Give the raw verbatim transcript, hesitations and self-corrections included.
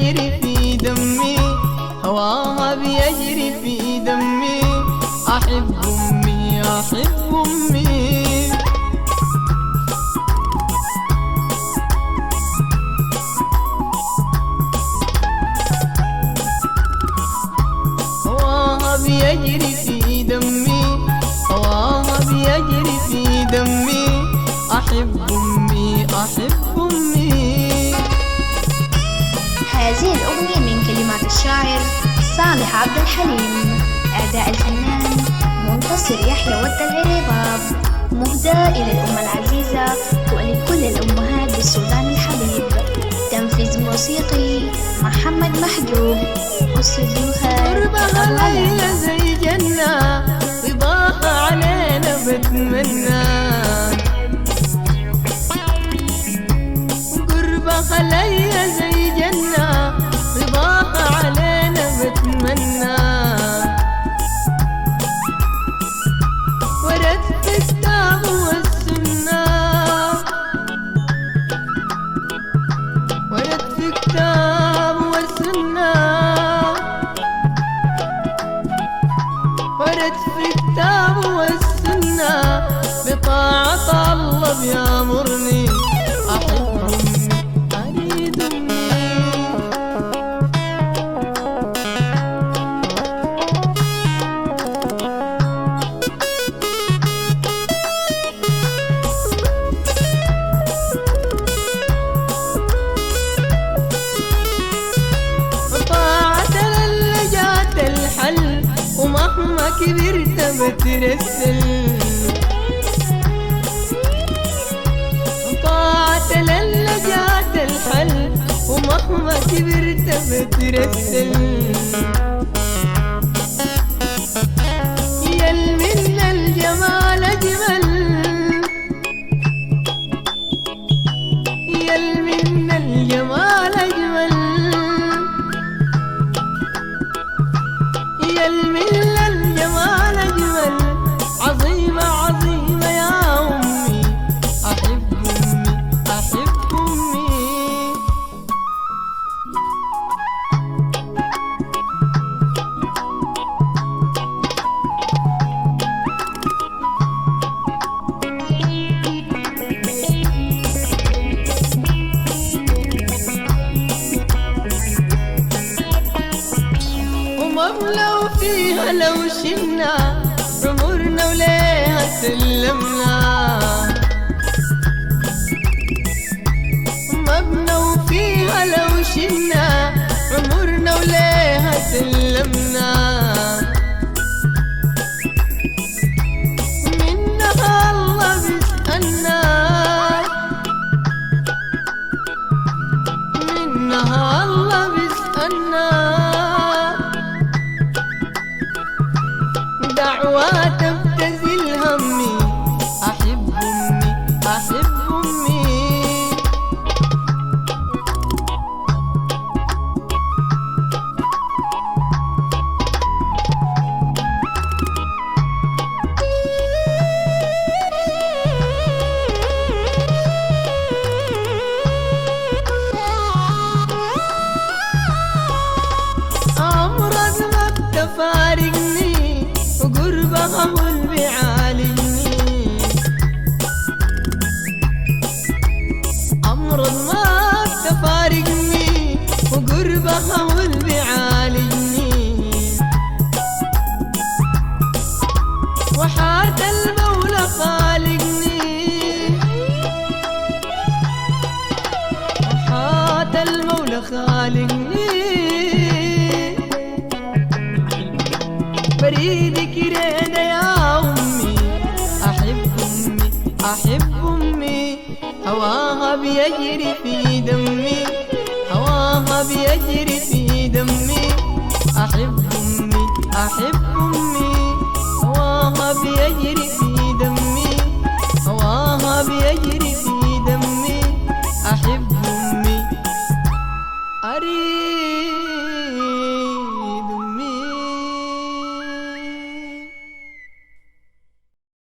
بيجري في دمي، هواها بيجري في دمي. أحب أمي أحب أمي. هواها بيجري في دمي، هواها بيجري في دمي. أحب أمي أحب أمي. هذه الأغنية من كلمات الشاعر صالح عبد الحليم، أداء الفنان منتصر يحيى والدلعريباب، مهداة إلى الأمة العزيزة ولكل الأمهات بالسودان الحبيب. تنفيذ موسيقي محمد محجوب، واستديوهات قربها عليا زي جنة، رضاها علينا بتمنى. قربها عليا زي جنة، رضاها علينا بتمنى. ورد في الكتاب والسنة، ورد في الكتاب والسنة، ورد في الكتاب والسنة. بطاعة الله بيامرني، أحب أمي أريد أمي. ومهما كبرت بترسل، طاعة للي جات الحل. ومهما كبرت بترسل، يل من الجمال أجمل، يل من الجمال أجمل، يل من الجمال أجمل. عظيمة عظيمة يا أمي، أحب أمي أحب أمي. ومبلغ فيها لو شلنا عمرنا وليها سلمنا. مبنى فيها لو شلنا عمرنا وليها سلمنا. منها الله بيسألنا، منها الله بيسألنا. دعوات ابتزل همي، أحب أمي أحب أمي. أمرض ما بتفارقني، وقربها هو اللي بيعالجني. أمرض ما بتفارقني، وقربها هو اللي بيعالجني. وحات المولى خالقني، وحات المولى خالقني. بريدك رينا يا أمي، أحب أمي أحب أمي. هواها بيجري في دمي، هواها بيجري في دمي. أحب أمي أحب